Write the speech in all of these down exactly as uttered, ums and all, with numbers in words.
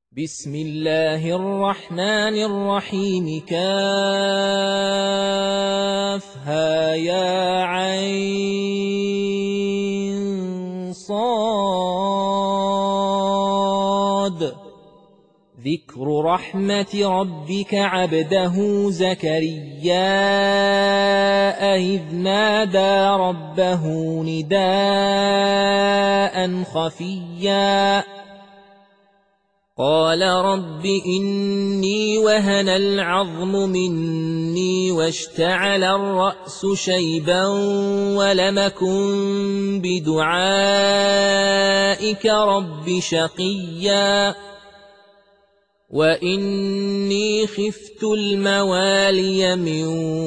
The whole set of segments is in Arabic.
بسم الله الرحمن الرحيم كافها يا عين صاد ذكر رحمة ربك عبده زكريا إذ نادى ربه نداء خفيا قال رب إني وهن العظم مني واشتعل الرأس شيبا ولم أكن بدعائك رب شقيا وإني خفت الموالي من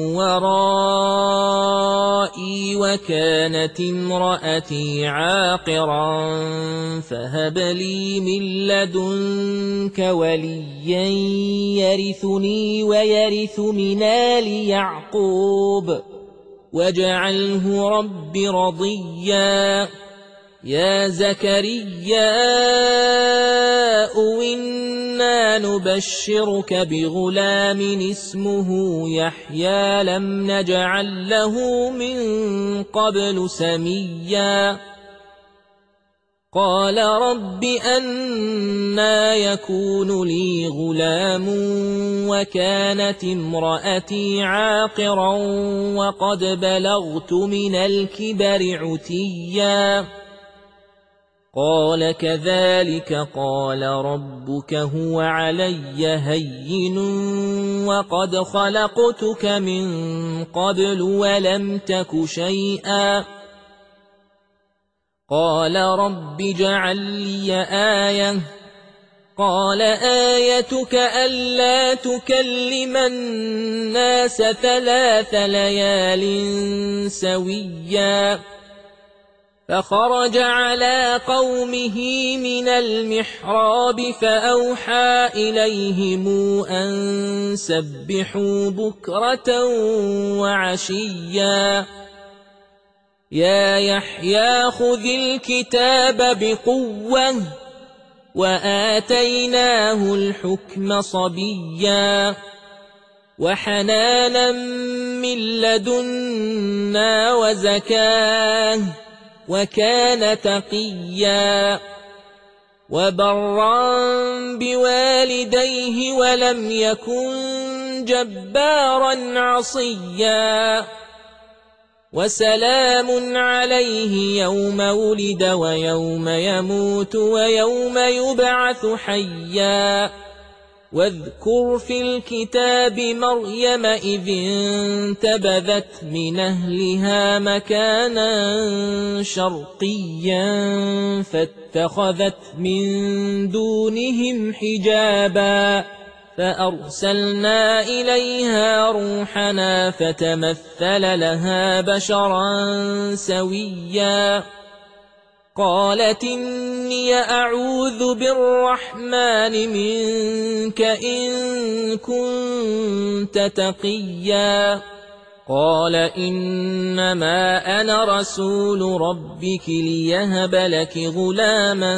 ورائي وكانت امرأتي عاقرا فهب لي من لدنك وليا يرثني ويرث من آل يعقوب واجعله رب رضيا يا زكريا إنا نبشرك بغلام اسمه يحيى لم نجعل له من قبل سميا قال رب أنى يكون لي غلام وكانت امرأتي عاقرا وقد بلغت من الكبر عتيا قال كذلك قال ربك هو علي هين وقد خلقتك من قبل ولم تك شيئا قال رب اجعل لي آية قال آيتك ألا تكلم الناس ثلاث ليال سويا فخرج على قومه من المحراب فأوحى إليهم أن سبحوا بكرة وعشيا يا يحيى خذ الكتاب بقوة وآتيناه الحكم صبيا وحنانا من لدنا وزكاه وكان تقيا وبرا بوالديه ولم يكن جبارا عصيا وسلام عليه يوم ولد ويوم يموت ويوم يبعث حيا واذكر في الكتاب مريم إذ انتبذت من أهلها مكانا شرقيا فاتخذت من دونهم حجابا فأرسلنا إليها روحنا فتمثل لها بشرا سويا قالت إني أعوذ بالرحمن منك إن كنت تقيا قال إنما أنا رسول ربك ليهب لك غلاما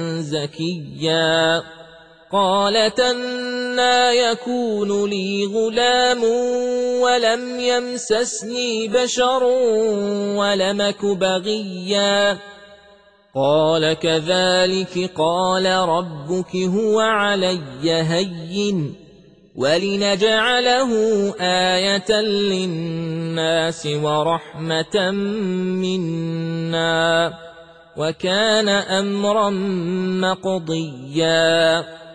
زكيا قالت أنى يكون لي غلام ولم يمسسني بشر ولم أك بغيا قال كذلك قال ربك هو علي هين ولنجعله آية للناس ورحمة منا وكان أمرا مقضيا